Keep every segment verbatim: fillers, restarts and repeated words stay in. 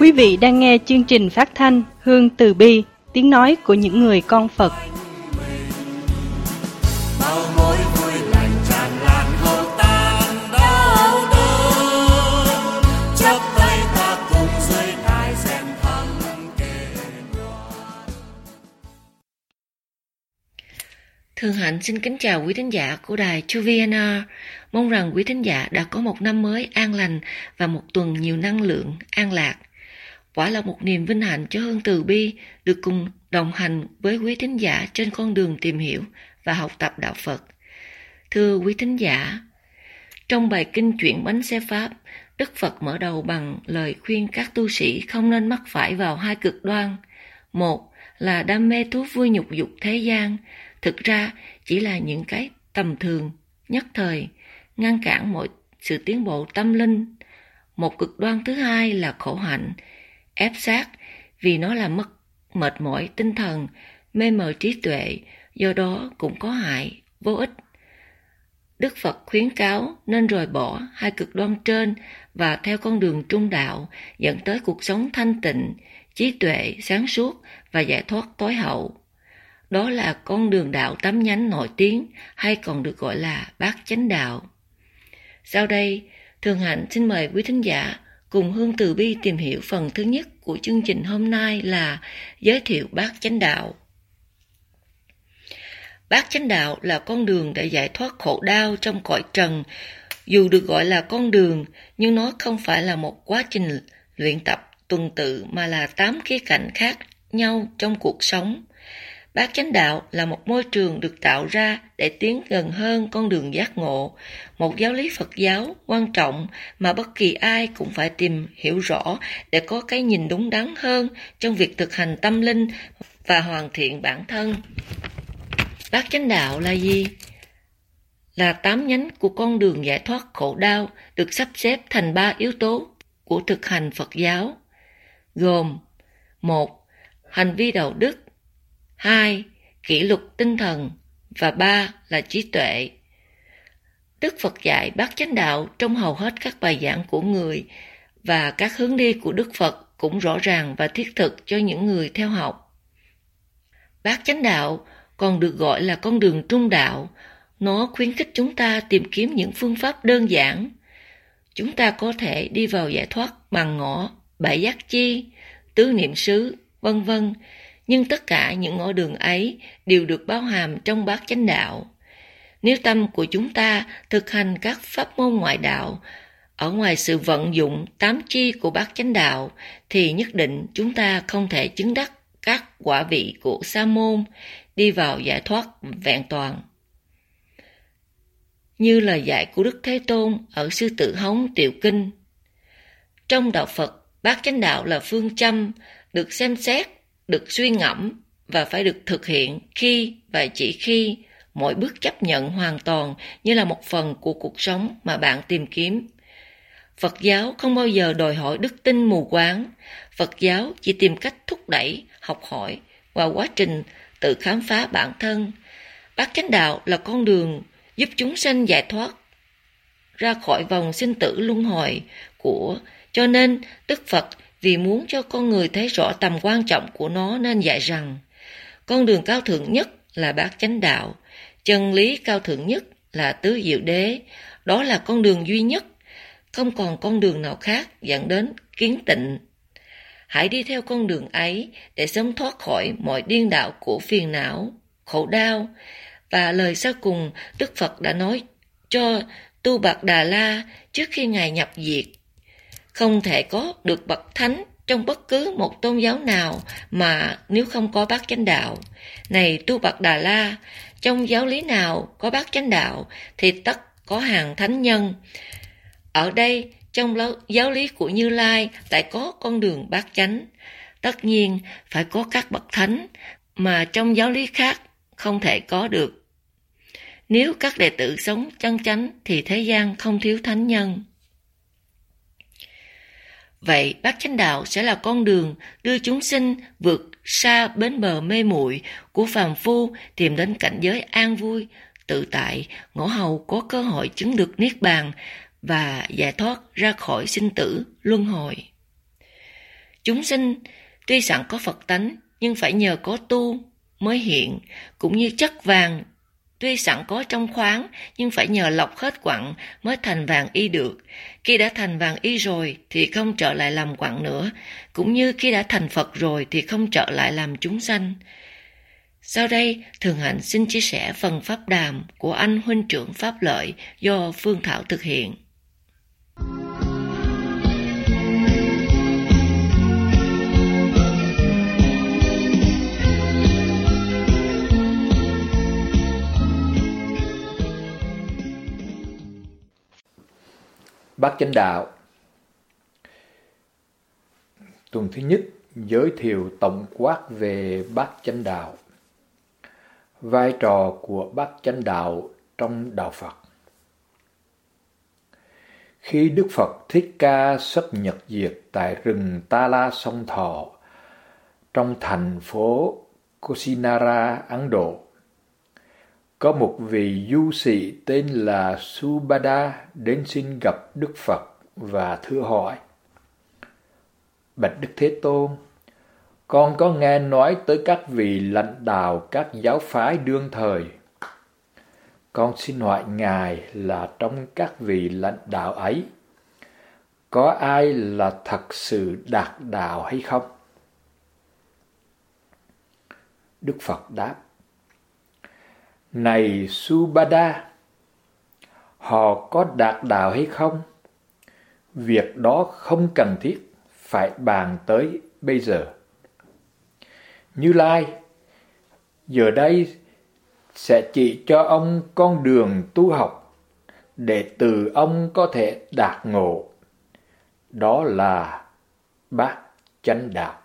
Quý vị đang nghe chương trình phát thanh Hương Từ Bi, tiếng nói của những người con Phật. Bao mối vui lành tràn lan hầu tan đau đớn, chắp tay ta cùng dưới đài rèn thăng kề đoan. Thương Hạnh xin kính chào quý thính giả của đài Chu Vi en rờ. Mong rằng quý thính giả đã có một năm mới an lành và một tuần nhiều năng lượng, an lạc. Quả là một niềm vinh hạnh cho Hương Từ Bi được cùng đồng hành với quý thính giả trên con đường tìm hiểu và học tập đạo Phật. Thưa quý thính giả, trong bài kinh Chuyện Bánh Xe Pháp, Đức Phật mở đầu bằng lời khuyên các tu sĩ không nên mắc phải vào hai cực đoan. Một là đam mê thú vui nhục dục thế gian, thực ra chỉ là những cái tầm thường, nhất thời, ngăn cản mọi sự tiến bộ tâm linh. Một cực đoan thứ hai là khổ hạnh, ép sát vì nó làm mất mệt mỏi tinh thần, mê mờ trí tuệ, do đó cũng có hại, vô ích. Đức Phật khuyến cáo nên rời bỏ hai cực đoan trên và theo con đường trung đạo dẫn tới cuộc sống thanh tịnh, trí tuệ, sáng suốt và giải thoát tối hậu. Đó là con đường đạo tám nhánh nổi tiếng hay còn được gọi là bát chánh đạo. Sau đây, Thường Hạnh xin mời quý thính giả cùng Hương Từ Bi tìm hiểu phần thứ nhất của chương trình hôm nay là giới thiệu bát chánh đạo. Bát chánh đạo là con đường để giải thoát khổ đau trong cõi trần. Dù được gọi là con đường, nhưng nó không phải là một quá trình luyện tập tuần tự mà là tám khía cạnh khác nhau trong cuộc sống. Bát chánh đạo là một môi trường được tạo ra để tiến gần hơn con đường giác ngộ, một giáo lý Phật giáo quan trọng mà bất kỳ ai cũng phải tìm hiểu rõ để có cái nhìn đúng đắn hơn trong việc thực hành tâm linh và hoàn thiện bản thân. Bát chánh đạo là gì? Là tám nhánh của con đường giải thoát khổ đau được sắp xếp thành ba yếu tố của thực hành Phật giáo, gồm: một. Hành vi đạo đức, hai. Kỷ luật tinh thần và ba là trí tuệ. Đức Phật dạy bát chánh đạo trong hầu hết các bài giảng của người, và các hướng đi của Đức Phật cũng rõ ràng và thiết thực cho những người theo học. Bát chánh đạo còn được gọi là con đường trung đạo. Nó khuyến khích chúng ta tìm kiếm những phương pháp đơn giản. Chúng ta có thể đi vào giải thoát bằng ngõ, bảy giác chi, tứ niệm xứ, vân vân. Nhưng tất cả những ngõ đường ấy đều được bao hàm trong bát chánh đạo. Nếu tâm của chúng ta thực hành các pháp môn ngoại đạo, ở ngoài sự vận dụng tám chi của bát chánh đạo, thì nhất định chúng ta không thể chứng đắc các quả vị của sa môn, đi vào giải thoát vẹn toàn. Như lời dạy của Đức Thế Tôn ở Sư Tử Hống Tiểu Kinh. Trong đạo Phật, bát chánh đạo là phương châm, được xem xét, được suy ngẫm và phải được thực hiện khi và chỉ khi mỗi bước chấp nhận hoàn toàn như là một phần của cuộc sống mà bạn tìm kiếm. Phật giáo không bao giờ đòi hỏi đức tin mù quáng. Phật giáo chỉ tìm cách thúc đẩy, học hỏi và quá trình tự khám phá bản thân. Bát chánh đạo là con đường giúp chúng sanh giải thoát ra khỏi vòng sinh tử luân hồi của, cho nên Đức Phật vì muốn cho con người thấy rõ tầm quan trọng của nó nên dạy rằng con đường cao thượng nhất là bát chánh đạo, chân lý cao thượng nhất là tứ diệu đế. Đó là con đường duy nhất, không còn con đường nào khác dẫn đến kiến tịnh. Hãy đi theo con đường ấy để sớm thoát khỏi mọi điên đạo của phiền não, khổ đau. Và lời sau cùng Đức Phật đã nói cho Tu Bạt Đà La trước khi Ngài nhập diệt: không thể có được bậc thánh trong bất cứ một tôn giáo nào mà nếu không có bát chánh đạo. Này Tu Bạt Đà La, trong giáo lý nào có bát chánh đạo thì tất có hàng thánh nhân. Ở đây, trong giáo lý của Như Lai lại có con đường bát chánh. Tất nhiên phải có các bậc thánh mà trong giáo lý khác không thể có được. Nếu các đệ tử sống chân chánh thì thế gian không thiếu thánh nhân. Vậy bát chánh đạo sẽ là con đường đưa chúng sinh vượt xa bến bờ mê muội của phàm phu, tìm đến cảnh giới an vui, tự tại, ngõ hầu có cơ hội chứng được niết bàn và giải thoát ra khỏi sinh tử luân hồi. Chúng sinh tuy sẵn có Phật tánh, nhưng phải nhờ có tu mới hiện, cũng như chất vàng tuy sẵn có trong khoáng, nhưng phải nhờ lọc hết quặng mới thành vàng y được. Khi đã thành vàng y rồi thì không trở lại làm quặng nữa, cũng như khi đã thành Phật rồi thì không trở lại làm chúng sanh. Sau đây, Thường Hạnh xin chia sẻ phần pháp đàm của anh huynh trưởng Pháp Lợi do Phương Thảo thực hiện. Bát Chánh Đạo. Tuần thứ nhất giới thiệu tổng quát về Bát Chánh Đạo. Vai trò của Bát Chánh Đạo trong đạo Phật. Khi Đức Phật Thích Ca xuất nhật diệt tại rừng Ta La Sông Thọ trong thành phố Kusinara, Ấn Độ, có một vị du sĩ tên là Subhada đến xin gặp Đức Phật và thưa hỏi: Bạch Đức Thế Tôn, con có nghe nói tới các vị lãnh đạo các giáo phái đương thời. Con xin hỏi Ngài là trong các vị lãnh đạo ấy, có ai là thật sự đạt đạo hay không? Đức Phật đáp: Này Subhada, họ có đạt đạo hay không? Việc đó không cần thiết phải bàn tới bây giờ. Như Lai, giờ đây sẽ chỉ cho ông con đường tu học để từ ông có thể đạt ngộ. Đó là Bát Chánh Đạo.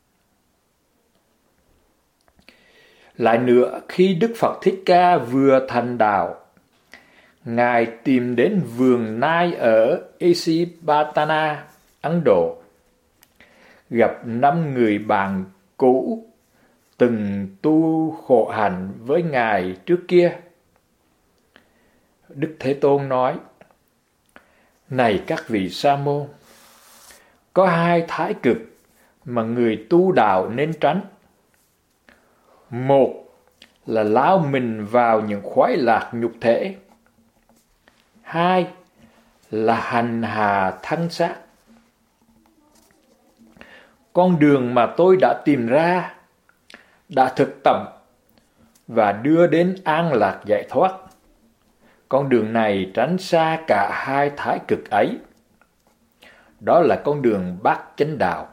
Lại nữa, khi Đức Phật Thích Ca vừa thành đạo, Ngài tìm đến vườn Nai ở Esipatana, Ấn Độ, gặp năm người bạn cũ từng tu khổ hạnh với Ngài trước kia. Đức Thế Tôn nói: Này các vị sa môn, có hai thái cực mà người tu đạo nên tránh. Một là lao mình vào những khoái lạc nhục thể. Hai là hành hạ thân xác. Con đường mà tôi đã tìm ra, đã thực tập và đưa đến an lạc giải thoát. Con đường này tránh xa cả hai thái cực ấy. Đó là con đường Bát Chánh Đạo.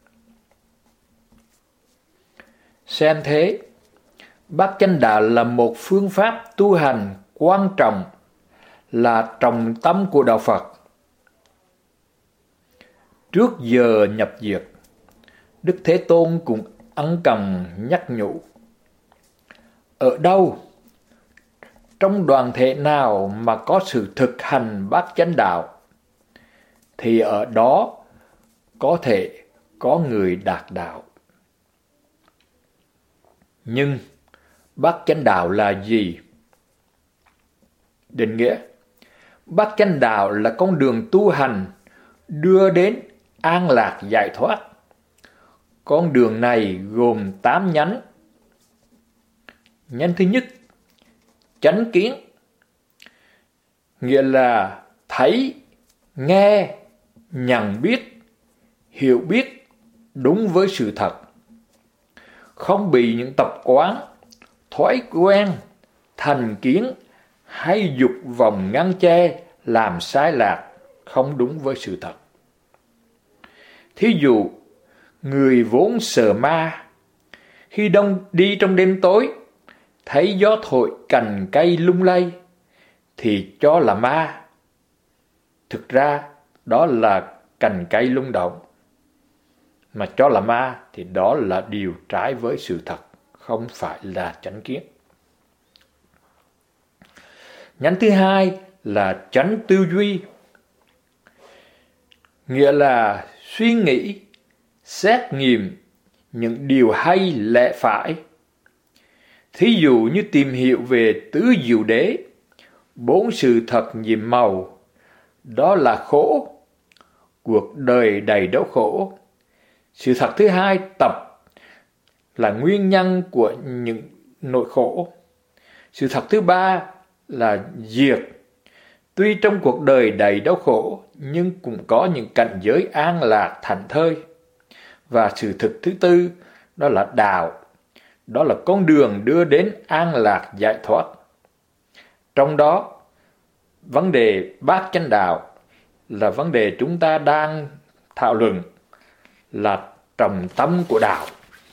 Xem thế, Bát Chánh Đạo là một phương pháp tu hành quan trọng, là trọng tâm của đạo Phật. Trước giờ nhập diệt, Đức Thế Tôn cũng ân cần nhắc nhủ: Ở đâu, trong đoàn thể nào mà có sự thực hành Bát Chánh Đạo, thì ở đó có thể có người đạt đạo. Nhưng Bát Chánh Đạo là gì? Định nghĩa: Bát Chánh Đạo là con đường tu hành đưa đến an lạc giải thoát. Con đường này gồm tám nhánh. Nhánh thứ nhất, chánh kiến, nghĩa là thấy, nghe, nhận biết, hiểu biết đúng với sự thật, không bị những tập quán, thói quen, thành kiến hay dục vọng ngăn che làm sai lạc, không đúng với sự thật. Thí dụ, người vốn sợ ma, khi đông đi trong đêm tối, thấy gió thổi cành cây lung lay, thì cho là ma. Thực ra, đó là cành cây lung động. Mà cho là ma thì đó là điều trái với sự thật, không phải là chánh kiến. Nhánh thứ hai là chánh tư duy, nghĩa là suy nghĩ, xét nghiệm những điều hay lẽ phải. Thí dụ như tìm hiểu về tứ diệu đế, bốn sự thật nhiệm màu, đó là khổ, cuộc đời đầy đau khổ, Sự thật thứ hai, tập là nguyên nhân của những nỗi khổ. Sự thật thứ ba là diệt. Tuy trong cuộc đời đầy đau khổ, nhưng cũng có những cảnh giới an lạc thảnh thơi. Và sự thực thứ tư, đó là đạo. Đó là con đường đưa đến an lạc giải thoát. Trong đó, vấn đề bát chánh đạo là vấn đề chúng ta đang thảo luận, là trọng tâm của đạo.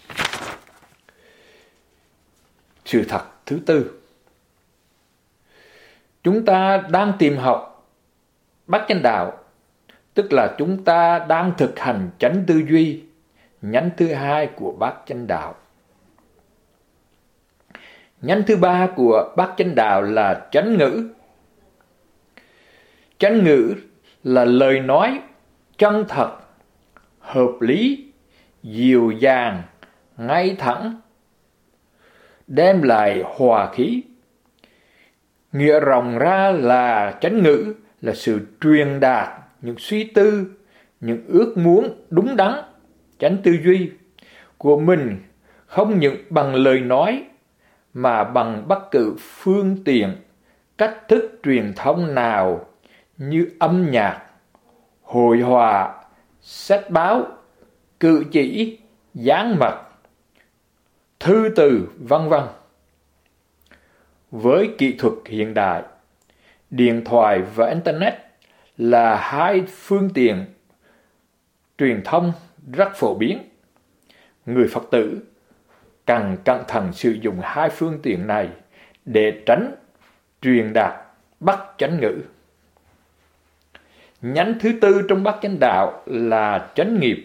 Sự thật thứ tư, chúng ta đang tìm học bát chánh đạo, tức là chúng ta đang thực hành chánh tư duy, nhánh thứ hai của bát chánh đạo. Nhánh thứ ba của bát chánh đạo là chánh ngữ. Chánh ngữ là lời nói chân thật, hợp lý, dịu dàng, ngay thẳng, đem lại hòa khí. Nghĩa rộng ra là chánh ngữ là sự truyền đạt những suy tư, những ước muốn đúng đắn, chánh tư duy của mình, không những bằng lời nói mà bằng bất cứ phương tiện, cách thức truyền thông nào như âm nhạc, hội họa, sách báo, cử chỉ, dáng mật, thư từ, vân vân. Với kỹ thuật hiện đại, điện thoại và Internet là hai phương tiện truyền thông rất phổ biến. Người Phật tử cần cẩn thận sử dụng hai phương tiện này để tránh truyền đạt bất chánh ngữ. Nhánh thứ tư trong bát chánh đạo là chánh nghiệp.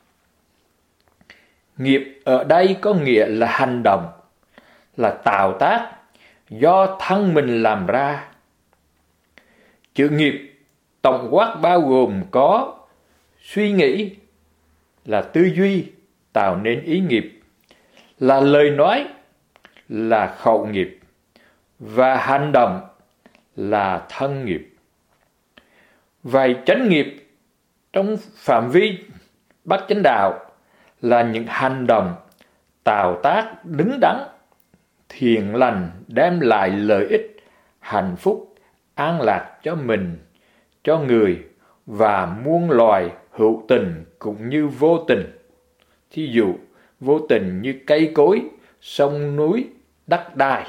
Nghiệp ở đây có nghĩa là hành động, là tạo tác do thân mình làm ra. Chữ nghiệp tổng quát bao gồm có suy nghĩ, là tư duy tạo nên ý nghiệp, là lời nói, là khẩu nghiệp, và hành động là thân nghiệp. Vậy chánh nghiệp trong phạm vi bát chánh đạo là những hành động tạo tác đứng đắn, thiện lành, đem lại lợi ích, hạnh phúc, an lạc cho mình, cho người và muôn loài, hữu tình cũng như vô tình. Thí dụ, vô tình như cây cối, sông núi, đất đai.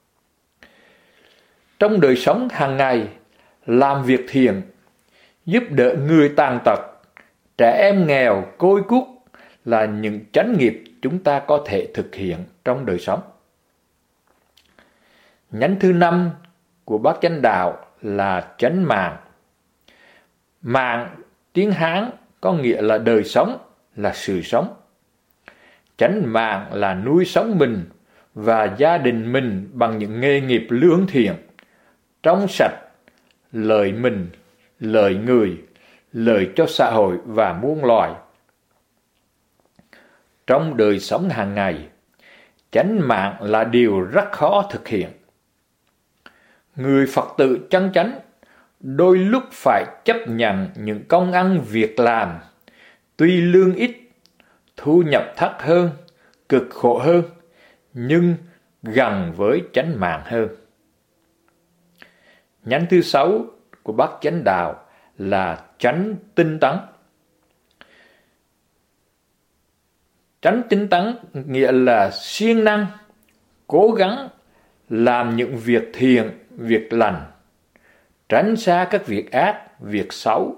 Trong đời sống hàng ngày, làm việc thiện, giúp đỡ người tàn tật, trẻ em nghèo, côi cút là những chánh nghiệp chúng ta có thể thực hiện trong đời sống. Nhánh thứ năm của bát chánh đạo là chánh mạng. Mạng tiếng Hán có nghĩa là đời sống, là sự sống. Chánh mạng là nuôi sống mình và gia đình mình bằng những nghề nghiệp lương thiện, trong sạch, lợi mình, lợi người, lợi cho xã hội và muôn loài. Trong đời sống hàng ngày, chánh mạng là điều rất khó thực hiện. Người Phật tử chân chánh đôi lúc phải chấp nhận những công ăn việc làm, tuy lương ít, thu nhập thấp hơn, cực khổ hơn, nhưng gần với chánh mạng hơn. Nhánh thứ sáu của bát chánh đạo là chánh tinh tấn. Chánh tinh tấn nghĩa là siêng năng, cố gắng làm những việc thiện, việc lành, tránh xa các việc ác, việc xấu.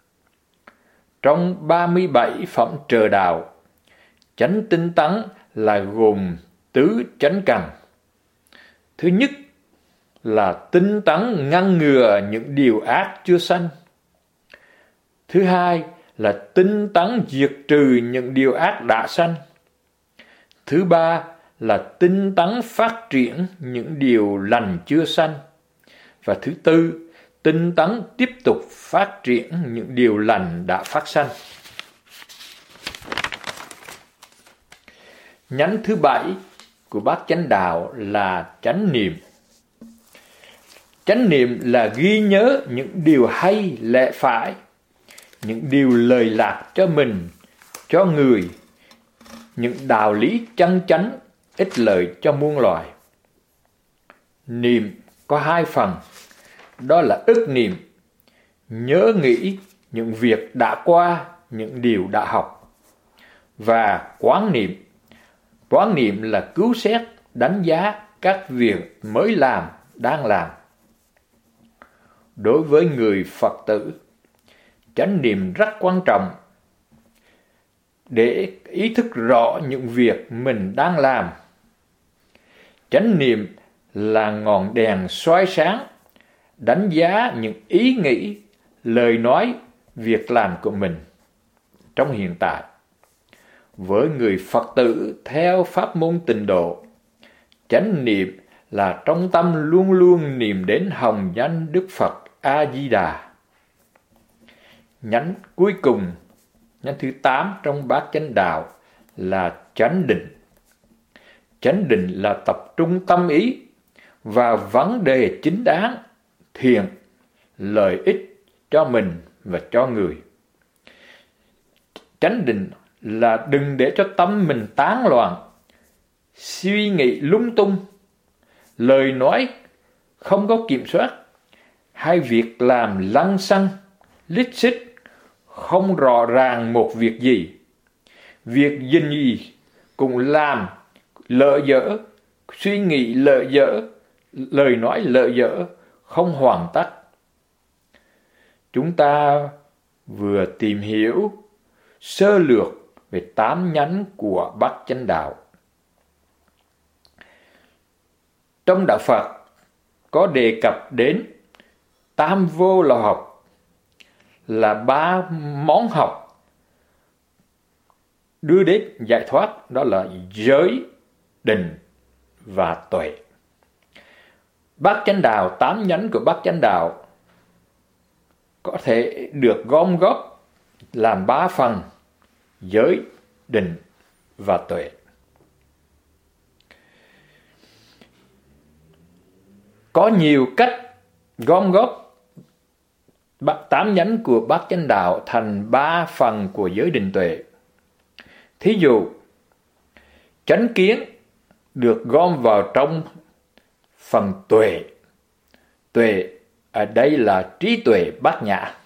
Trong ba mươi bảy phẩm trợ đạo, chánh tinh tấn là gồm tứ chánh cần. Thứ nhất là tinh tấn ngăn ngừa những điều ác chưa sanh. Thứ hai là tinh tấn diệt trừ những điều ác đã sanh. Thứ ba là tinh tấn phát triển những điều lành chưa sanh. Và thứ tư, tinh tấn tiếp tục phát triển những điều lành đã phát sanh. Nhánh thứ bảy của bát chánh đạo là chánh niệm. Chánh niệm là ghi nhớ những điều hay lẽ phải, những điều lời lạc cho mình, cho người, những đạo lý chân chánh ích lợi cho muôn loài. Niệm có hai phần, đó là ức niệm, nhớ nghĩ những việc đã qua, những điều đã học, và quán niệm. Quán niệm là cứu xét, đánh giá các việc mới làm, đang làm. Đối với người Phật tử, chánh niệm rất quan trọng để ý thức rõ những việc mình đang làm. Chánh niệm là ngọn đèn soi sáng, đánh giá những ý nghĩ, lời nói, việc làm của mình trong hiện tại. Với người Phật tử theo pháp môn Tịnh độ, chánh niệm là trong tâm luôn luôn niệm đến hồng danh Đức Phật A-di-đà. Nhánh cuối cùng, nhánh thứ tám trong bát chánh đạo là chánh định. Chánh định là tập trung tâm ý vào vấn đề chính đáng, thiện, lợi ích cho mình và cho người. Chánh định là đừng để cho tâm mình tán loạn, suy nghĩ lung tung, lời nói không có kiểm soát, hay việc làm lăng xăng, lít xích, không rõ ràng một việc gì. Việc gì cũng làm lỡ dở, suy nghĩ lỡ dở, lời nói lỡ dở, không hoàn tất. Chúng ta vừa tìm hiểu sơ lược về tám nhánh của bát chánh đạo. Trong đạo Phật có đề cập đến tam vô lậu học, là ba món học đưa đến giải thoát, đó là giới, định và tuệ. Bát chánh đạo, tám nhánh của bát chánh đạo có thể được gom góp làm ba phần: giới, định và tuệ. Có nhiều cách gom góp tám nhánh của bát chánh đạo thành ba phần của giới, định, tuệ. Thí dụ, chánh kiến được gom vào trong phần tuệ. Tuệ ở đây là trí tuệ bát nhã.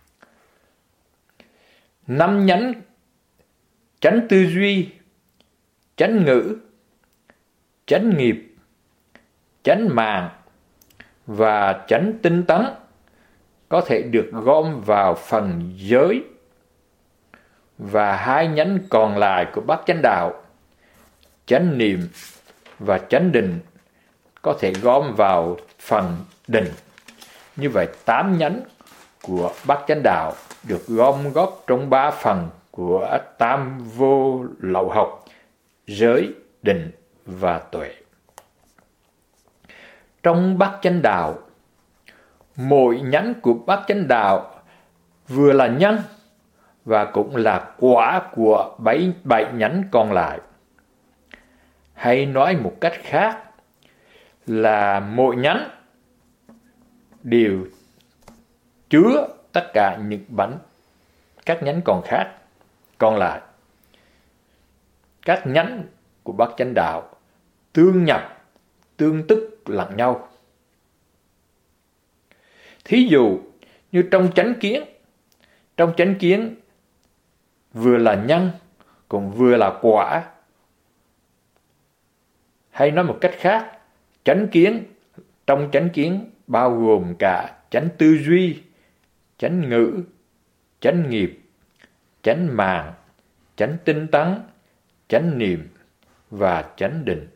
Năm nhánh chánh tư duy, chánh ngữ, chánh nghiệp, chánh mạng và chánh tinh tấn có thể được gom vào phần giới. Và hai nhánh còn lại của bát chánh đạo, chánh niệm và chánh định, có thể gom vào phần định. Như vậy, tám nhánh của bát chánh đạo được gom góp trong ba phần của tam vô lậu học: giới, định và tuệ. Trong bát chánh đạo, mỗi nhánh của bát chánh đạo vừa là nhân và cũng là quả của bảy, bảy nhánh còn lại. Hay nói một cách khác là mỗi nhánh đều chứa tất cả những bánh các nhánh còn khác còn lại. Các nhánh của bát chánh đạo tương nhập, tương tức lẫn nhau. Thí dụ như trong chánh kiến, trong chánh kiến vừa là nhân cũng vừa là quả. Hay nói một cách khác, chánh kiến, trong chánh kiến bao gồm cả chánh tư duy, chánh ngữ, chánh nghiệp, chánh mạng, chánh tinh tấn, chánh niệm và chánh định.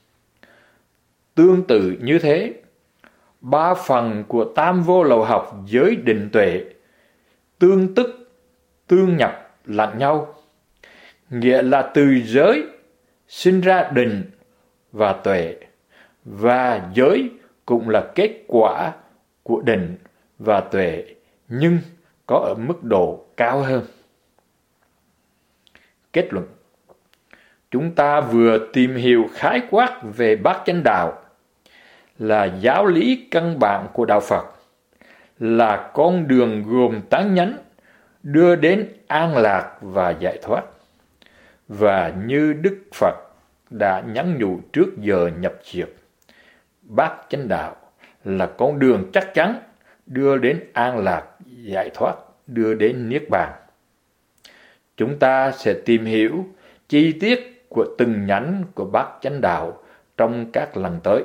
Tương tự như thế, ba phần của tam vô lậu học giới, định, tuệ tương tức, tương nhập lẫn nhau, nghĩa là từ giới sinh ra định và tuệ, và giới cũng là kết quả của định và tuệ, nhưng có ở mức độ cao hơn. Kết luận: chúng ta vừa tìm hiểu khái quát về bát chánh đạo, là giáo lý căn bản của đạo Phật, là con đường gồm tám nhánh đưa đến an lạc và giải thoát. Và như Đức Phật đã nhắn nhủ trước giờ nhập diệt, bát chánh đạo là con đường chắc chắn đưa đến an lạc, giải thoát, đưa đến niết bàn. Chúng ta sẽ tìm hiểu chi tiết của từng nhánh của bát chánh đạo trong các lần tới.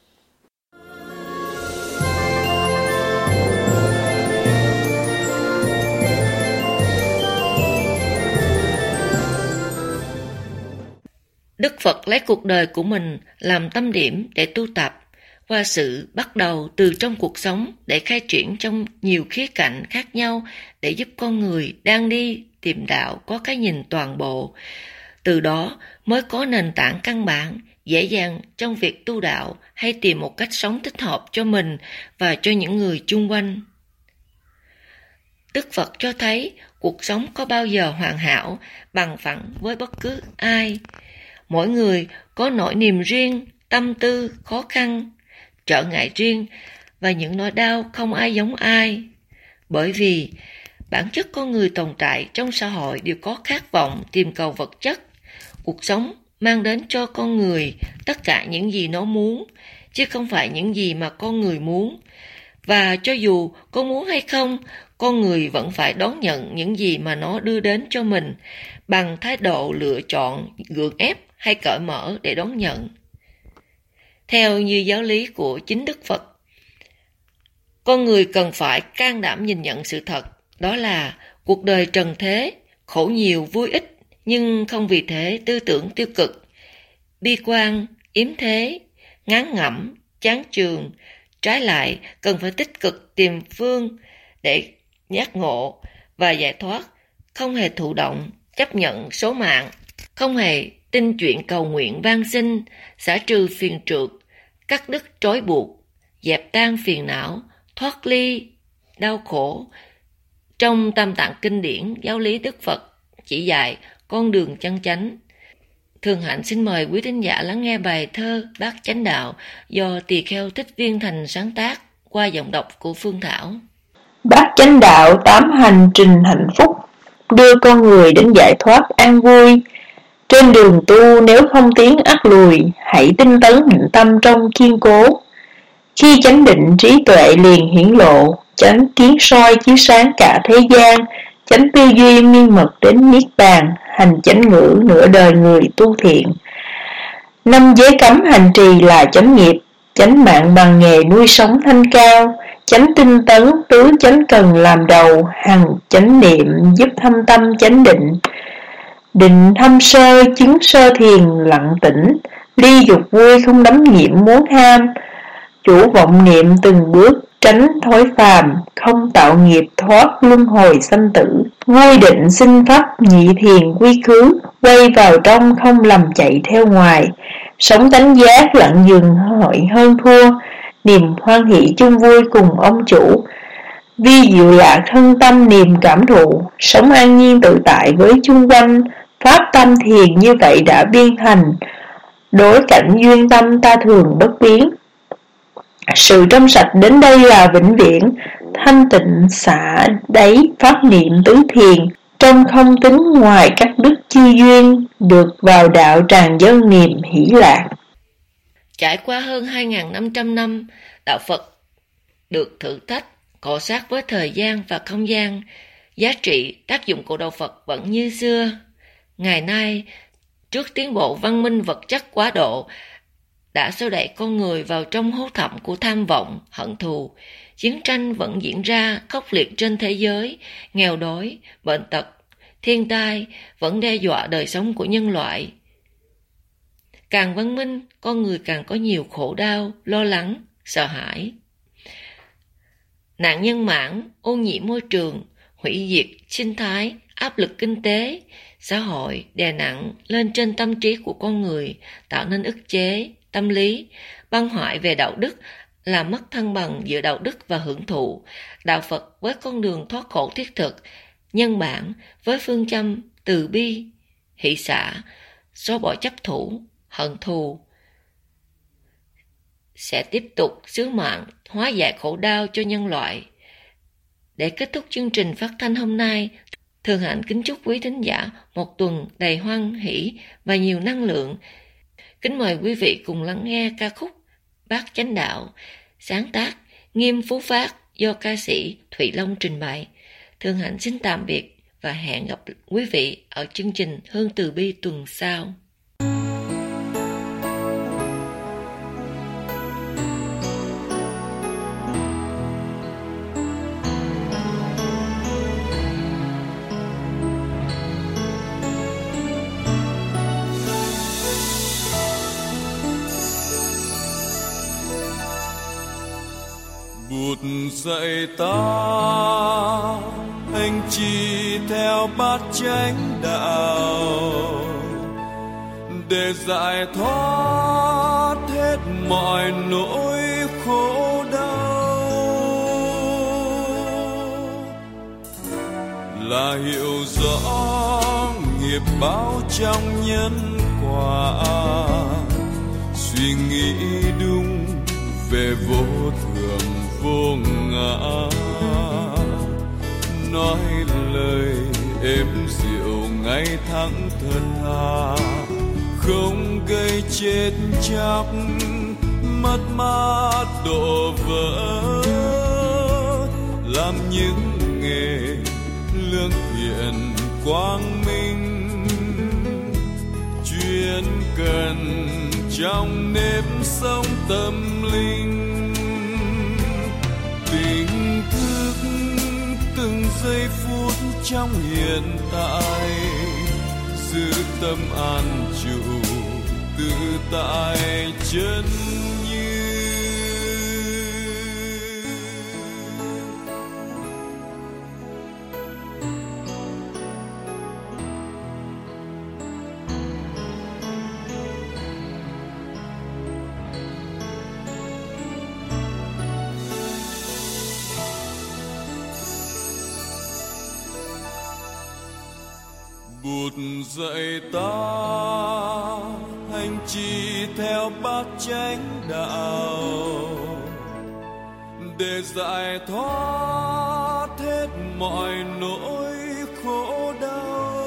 Đức Phật lấy cuộc đời của mình làm tâm điểm để tu tập, qua sự bắt đầu từ trong cuộc sống để khai triển trong nhiều khía cạnh khác nhau để giúp con người đang đi tìm đạo có cái nhìn toàn bộ. Từ đó mới có nền tảng căn bản, dễ dàng trong việc tu đạo hay tìm một cách sống thích hợp cho mình và cho những người chung quanh. Đức Phật cho thấy cuộc sống có bao giờ hoàn hảo, bằng phẳng với bất cứ ai. Mỗi người có nỗi niềm riêng, tâm tư, khó khăn, trở ngại riêng và những nỗi đau không ai giống ai. Bởi vì bản chất con người tồn tại trong xã hội đều có khát vọng tìm cầu vật chất. Cuộc sống mang đến cho con người tất cả những gì nó muốn, chứ không phải những gì mà con người muốn. Và cho dù có muốn hay không, con người vẫn phải đón nhận những gì mà nó đưa đến cho mình bằng thái độ lựa chọn, gượng ép hay cởi mở để đón nhận. Theo như giáo lý của chính Đức Phật, con người cần phải can đảm nhìn nhận sự thật, đó là cuộc đời trần thế, khổ nhiều vui ít, nhưng không vì thế tư tưởng tiêu cực, bi quan, yếm thế, ngán ngẩm, chán chường. Trái lại, cần phải tích cực tìm phương để giác ngộ và giải thoát, không hề thụ động, chấp nhận số mạng, không hề tin chuyện cầu nguyện van xin, xả trừ phiền trượt, cắt đứt trói buộc, dẹp tan phiền não, thoát ly đau khổ. Trong Tam Tạng Kinh điển, giáo lý Đức Phật chỉ dạy con đường chân chánh. Thường Hạnh xin mời quý thính giả lắng nghe bài thơ Bát Chánh Đạo do Tỳ Kheo Thích Viên Thành sáng tác qua giọng đọc của Phương Thảo. Bát Chánh Đạo tám hành trình hạnh phúc, đưa con người đến giải thoát an vui. Trên đường tu nếu không tiến ắt lùi, hãy tinh tấn định tâm trong kiên cố. Khi chánh định trí tuệ liền hiển lộ, chánh kiến soi chiếu sáng cả thế gian, chánh tư duy miên mật đến niết bàn, hành chánh ngữ nửa đời người tu thiện. Năm giới cấm hành trì là chánh nghiệp, chánh mạng bằng nghề nuôi sống thanh cao, chánh tinh tấn tứ chánh cần làm đầu, hằng chánh niệm giúp thâm tâm chánh định. Định thâm sơ chứng sơ thiền lặng tĩnh, ly dục vui không đắm nhiễm muốn ham, chủ vọng niệm từng bước tránh thói phàm, không tạo nghiệp thoát luân hồi sanh tử. Vui định sinh pháp nhị thiền quy cứ, quay vào trong không lầm chạy theo ngoài, sống tánh giác lặng dừng hội hơn thua, niềm hoan hỷ chung vui cùng ông chủ. Vi diệu lạc thân tâm niềm cảm thụ, sống an nhiên tự tại với chung quanh, pháp tâm thiền như vậy đã biên thành, đối cảnh duyên tâm ta thường bất biến. Sự trong sạch đến đây là vĩnh viễn, thanh tịnh xả đáy pháp niệm tứ thiền, trong không tính ngoài các đức chư duyên, được vào đạo tràn dân niềm hỷ lạc. Trải qua hơn hai nghìn năm trăm năm, đạo Phật được thử thách, cọ sát với thời gian và không gian. Giá trị, tác dụng của đạo Phật vẫn như xưa. Ngày nay, trước tiến bộ văn minh vật chất quá độ, đã xô đẩy con người vào trong hố thẳm của tham vọng, hận thù. Chiến tranh vẫn diễn ra khốc liệt trên thế giới, nghèo đói, bệnh tật, thiên tai vẫn đe dọa đời sống của nhân loại. Càng văn minh, con người càng có nhiều khổ đau, lo lắng, sợ hãi. Nạn nhân mãn, ô nhiễm môi trường, hủy diệt sinh thái, áp lực kinh tế, xã hội đè nặng lên trên tâm trí của con người, tạo nên ức chế tâm lý, băng hoại về đạo đức, làm mất thăng bằng giữa đạo đức và hưởng thụ. Đạo Phật với con đường thoát khổ thiết thực, nhân bản với phương châm từ bi, hỷ xả, xóa bỏ chấp thủ, hận thù, sẽ tiếp tục sứ mạng hóa giải khổ đau cho nhân loại. Để kết thúc chương trình phát thanh hôm nay, Thường Hạnh kính chúc quý thính giả một tuần đầy hoan hỷ và nhiều năng lượng. Kính mời quý vị cùng lắng nghe ca khúc Bát Chánh Đạo, sáng tác Nghiêm Phú Phát do ca sĩ Thụy Long trình bày. Thường Hạnh xin tạm biệt và hẹn gặp quý vị ở chương trình Hương Từ Bi tuần sau. Bụt dạy ta hành trì theo bát chánh đạo để giải thoát hết mọi nỗi khổ đau, là hiểu rõ nghiệp báo trong nhân quả, suy nghĩ đúng về vô thường vô ngã, nói lời êm dịu ngay thẳng thật thà, không gây chết chóc mất mát đổ vỡ, làm những nghề lương thiện quang minh, chuyên cần trong nếp sống tâm linh, tỉnh thức từng giây phút trong hiện tại, giữ tâm an trụ tự tại chân như. Bụt dạy ta hành trì theo bát chánh đạo để giải thoát hết mọi nỗi khổ đau,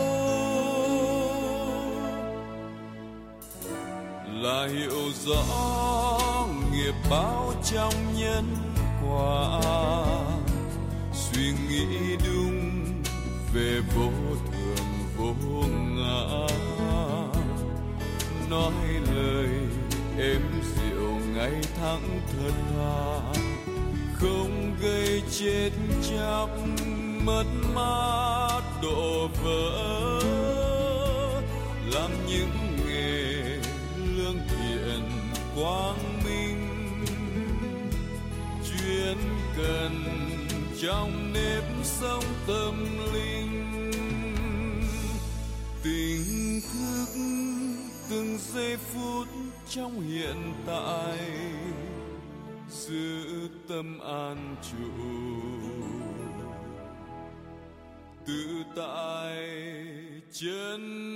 là hiểu rõ nghiệp báo trong nhân quả, suy nghĩ đúng về vô thường vô ngã, nói lời êm dịu ngay thẳng thật thà, không gây chết chóc mất mát đổ vỡ, làm những nghề lương thiện quang minh, chuyên cần trong nếp sống tâm linh, tỉnh thức từng giây phút trong hiện tại, giữ tâm an trụ tự tại chân